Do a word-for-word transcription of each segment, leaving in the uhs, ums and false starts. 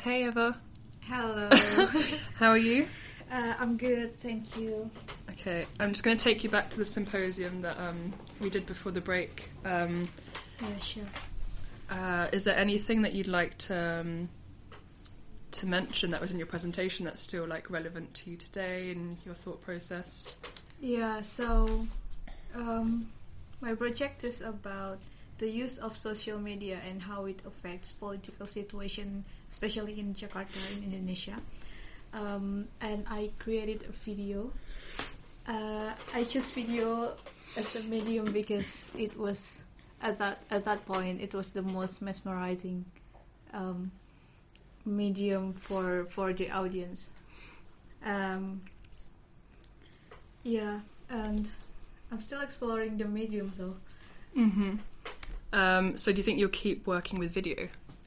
Hey Eva. Hello. How are you? Uh, I'm good, thank you. Okay, I'm just going to take you back to the symposium that um, we did before the break. Um, Yeah, sure. uh, is there anything that you'd like to um, to mention that was in your presentation that's still like relevant to you today and your thought process? Yeah, so um, my project is about the use of social media and how it affects political situation, especially in Jakarta, in Indonesia. Um, and I created a video. Uh, I chose video as a medium because it was at that at that point it was the most mesmerizing um, medium for for the audience. Um, yeah, and I'm still exploring the medium though. Mm-hmm. Um, so do you think you'll keep working with video?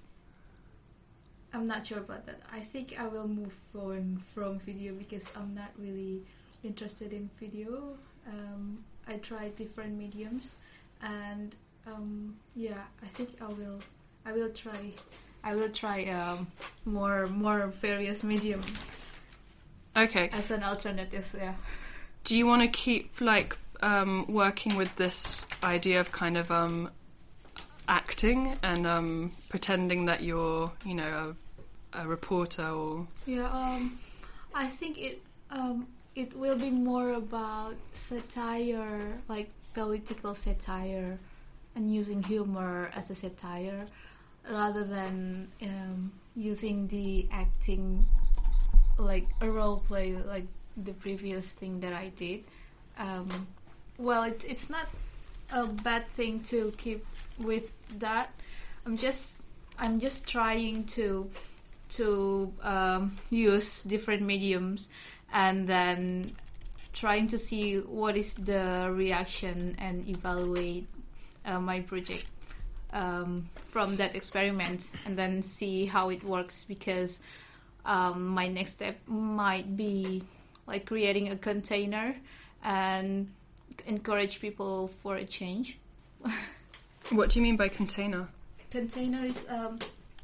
I'm not sure about that. I think I will move on from video because I'm not really interested in video. Um, I tried different mediums, and um, yeah, I think I will. I will try. I will try um, more more various mediums. Okay. As an alternative, yeah. Do you want to keep like um, working with this idea of kind of um, acting and um, pretending that you're, you know, a, a reporter or? Yeah. Um, I think it um, it will be more about satire, like political satire, and using humor as a satire, rather than um, using the acting like a role play, like the previous thing that I did. Um, well, it's it's not a bad thing to keep with that. I'm just I'm just trying to to um, use different mediums and then trying to see what is the reaction and evaluate uh, my project um, from that experiment and then see how it works, because um, my next step might be like creating a container and encourage people for a change. What do you mean by container? Container is, um,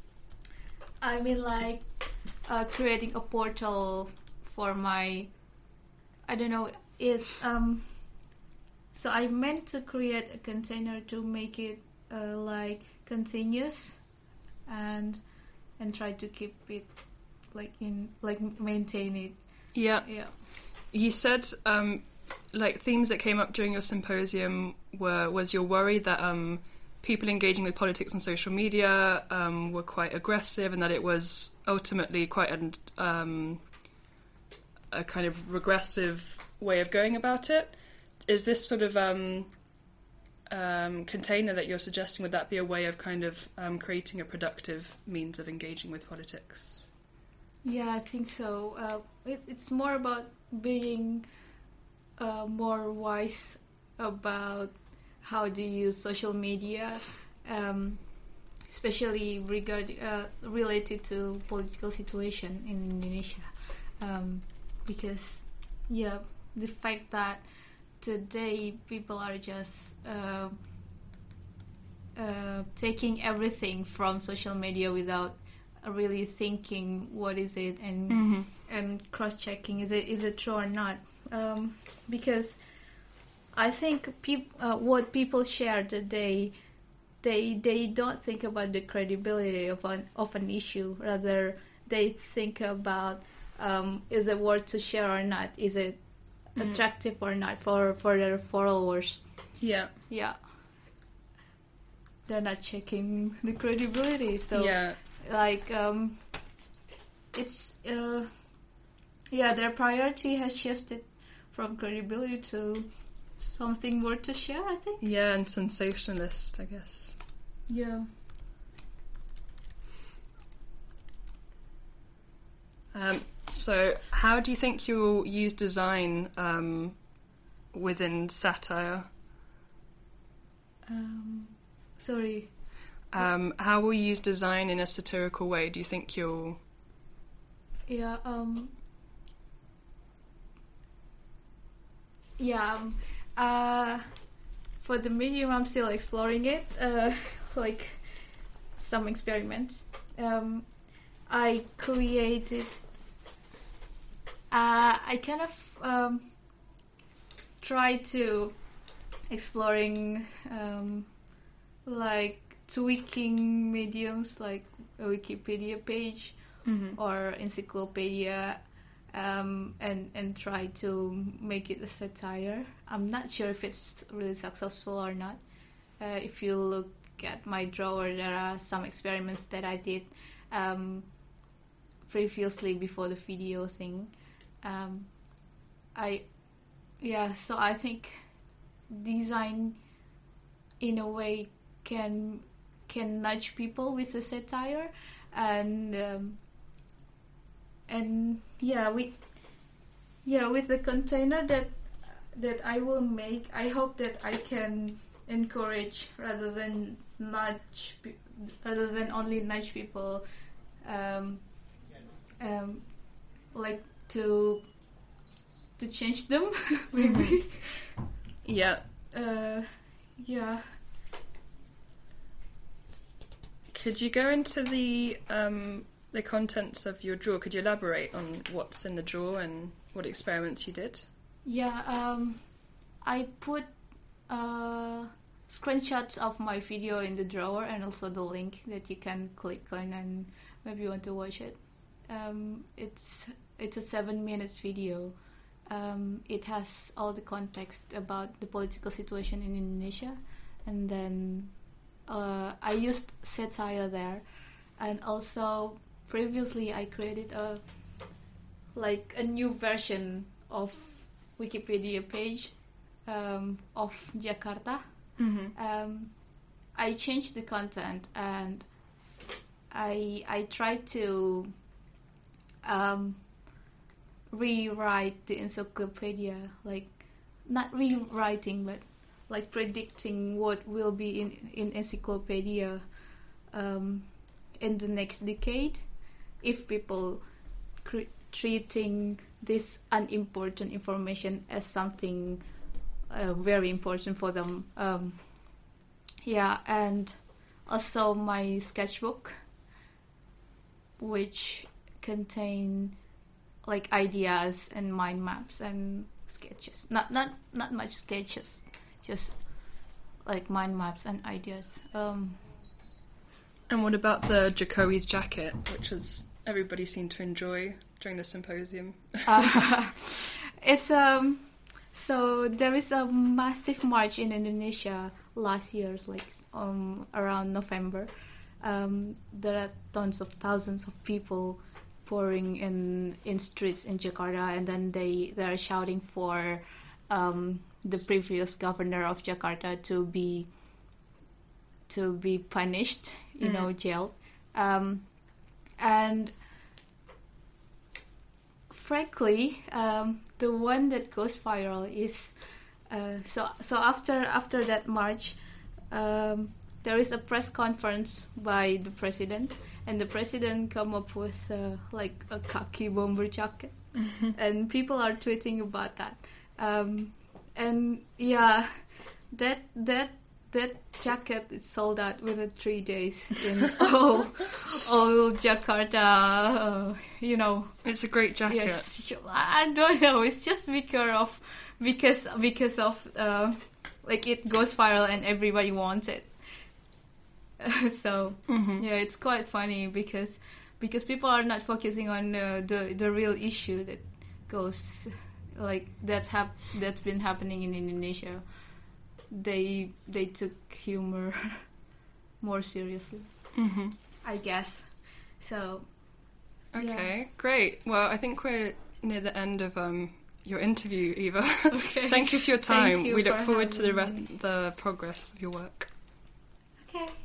I mean like uh, creating a portal for my, I don't know, it, um, so I meant to create a container to make it uh, like continuous and and try to keep it like in, like maintain it. Yeah. Yeah. You said um, like themes that came up during your symposium were was your worry that um, people engaging with politics on social media um, were quite aggressive, and that it was ultimately quite an, um, a kind of regressive way of going about it. Is this sort of um, um, container that you're suggesting, would that be a way of kind of um, creating a productive means of engaging with politics? Yeah, I think so. Uh, it, it's more about being uh, more wise about how to use social media, um, especially regard uh, related to political situation in Indonesia, um, because yeah, the fact that today people are just uh, uh, taking everything from social media without really thinking what is it and Mm-hmm. and cross-checking is it is it true or not, um, because I think peop- uh, what people share today, they they don't think about the credibility of an of an issue. Rather, they think about um, is it worth to share or not? Is it Mm. attractive or not for for their followers? Yeah. Yeah, they're not checking the credibility. So Yeah. like um, it's uh, yeah, their priority has shifted from credibility to something worth to share, I think. Yeah, and sensationalist, I guess. Yeah. Um, so, how do you think you'll use design um, within satire? Um, sorry. Um, how will you use design in a satirical way? Do you think you'll... Yeah. Um. Yeah. Um, uh, for the medium, I'm still exploring it. Uh, like some experiments. Um, I created. Uh, I kind of um, try to exploring um, like tweaking mediums like a Wikipedia page mm-hmm. or encyclopedia, um, and and try to make it a satire. I'm not sure if it's really successful or not. Uh, if you look at my drawer, there are some experiments that I did um, previously before the video thing. Um, I, yeah, so I think design, in a way, can can nudge people with a satire, and um, and yeah, we, yeah, with the container that that I will make, I hope that I can encourage rather than nudge, rather than only nudge people, um, um, like to to change them, maybe. Yeah. Uh, yeah. Could you go into the um, the contents of your drawer? Could you elaborate on what's in the drawer and what experiments you did? Yeah, um, I put uh, screenshots of my video in the drawer and also the link that you can click on and maybe you want to watch it. Um, it's it's a seven minutes video. Um, it has all the context about the political situation in Indonesia, and then uh, I used satire there, and also previously I created a like a new version of Wikipedia page um, of Jakarta. Mm-hmm. Um, I changed the content and I I tried to um, rewrite the encyclopedia, like not rewriting but like predicting what will be in in encyclopedia um, in the next decade if people cre- treating this unimportant information as something uh, very important for them. Um, yeah, and also my sketchbook, which contain like ideas and mind maps and sketches. Not not not much sketches, just like mind maps and ideas. Um, and what about the Jokowi's jacket, which was everybody seemed to enjoy during the symposium? uh, it's um so there is a massive march in Indonesia last year, like um around November. Um, there are tons of thousands of people pouring in in streets in Jakarta, and then they they are shouting for um, the previous governor of Jakarta to be to be punished, you mm. know, jailed. Um, and frankly, um, the one that goes viral is uh, so so after after that march, um, there is a press conference by the president, and the president come up with uh, like a khaki bomber jacket, mm-hmm. and people are tweeting about that. Um, and yeah, that that that jacket is sold out within three days in all all Jakarta. Uh, you know, it's a great jacket. Yes, I don't know. It's just because of because because of uh, like it goes viral and everybody wants it. So mm-hmm. yeah, it's quite funny because because people are not focusing on uh, the the real issue that goes like that's hap- that's been happening in Indonesia. They they took humor more seriously, mm-hmm. I guess. So okay, yeah. Great. Well, I think we're near the end of um your interview, Eva. Okay. Thank you for your time. You we look for forward to the me. re- the progress of your work. Okay.